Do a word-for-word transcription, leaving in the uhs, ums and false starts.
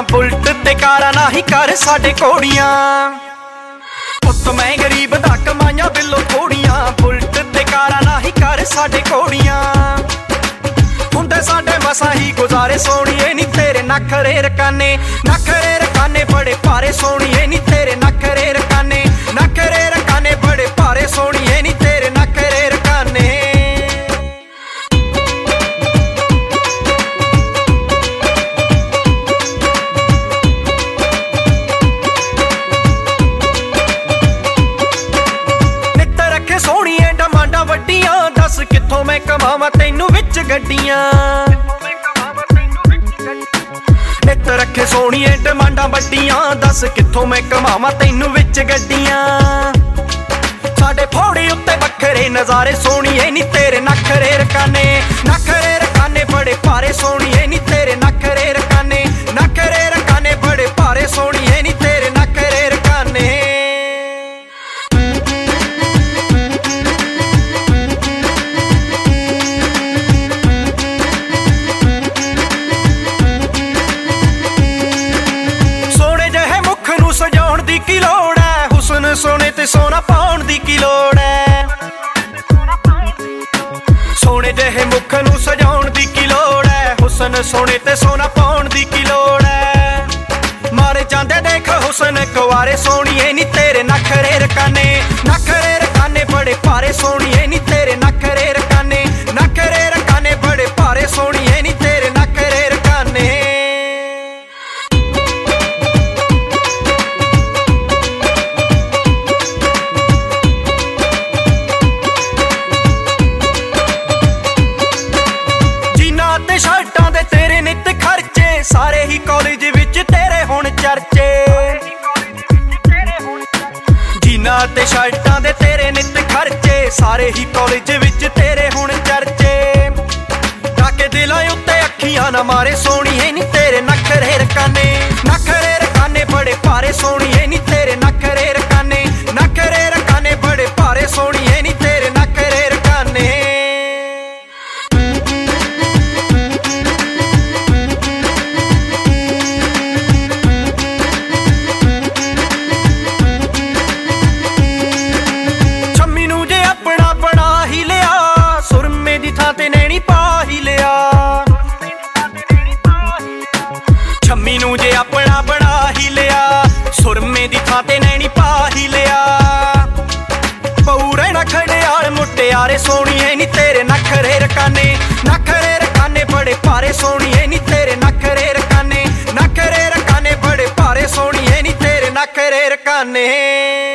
Bullet ते कारा नाही कर साडे कोड़ियां। पुत मैं गरीब दा कमाइयां बिलो थोड़ियां, बुलट ते कारा नाही कर साडे कोड़ियां। हुंदे साडे मसा ही गुजारे सोहणीए नी तेरे नखरे रकाने, नखरे रकाने बड़े भारे सोहणीए नी तेरे नखरे रकाने, नखरे रकाने बड़े भारे सोहणीए नी तेरे नखरे रकाने। सोहणीए डमांडा वड्डियां, दस कित्थों मैं कमावां तैनू विच गड्डियां। नित रखे सोहणीए डमांडा वड्डियां, दस कित्थों मैं कमावां तैनू विच गड्डियां। साडे फोड़ी उत्ते बखरे नज़ारे सोहणीए नी तेरे नखरे रकाने, नखरे रकाने बड़े भारे सोहणीए नी तेरे नखरे रकाने, नखरे रकाने बड़े भारे सोहणीए नी तेरे नखरे रकाने। सजाउण दी की लोड़ है, हुसन सोने ते सोना पाउण दी की लोड़ है। सोने जहे मुख नूं सजाउण दी की लोड़ है, हुसन सोने ते सोना पाउण दी की लोड़ है। मारे जांदे देख हुसन कुवारे सोहणीए नी तेरे नखरे रकाने, नखरे रकाने बड़े भारे सोहणीए नी तेरे नखरे रकाने, नखरे रकाने बड़े भारे सोहणीए नी तेरे नखरे रकाने। शर्टां दे तेरे नित खर्चे, सारे ही कॉलेज विच तेरे हुण चर्चे। जीना ते शर्टां दे तेरे नित खर्चे, सारे ही कॉलेज विच तेरे हुण चर्चे। डाके दिलां उत्ते अखियां ना मारे सोहणीए नी तेरे नखरे रकाने, नखरे रकाने बड़े भारे सोहणीए नी तेरे नखरे रकाने, नखरे रकाने बड़े भारे सोहणीए नी तेरे नखरे रकाने। छम्मी नूं जे अपना बना ही लिया, सुरमे दी थां ते नैनी पा ही लिया। पऊ रहना खड़ेयाल मुटियारे सोहणीए नी तेरे नखरे रकाने, नखरे रकाने बड़े भारे सोहणीए नी तेरे नखरे रकाने, नखरे रकाने बड़े भारे सोहणीए नी तेरे नखरे रकाने।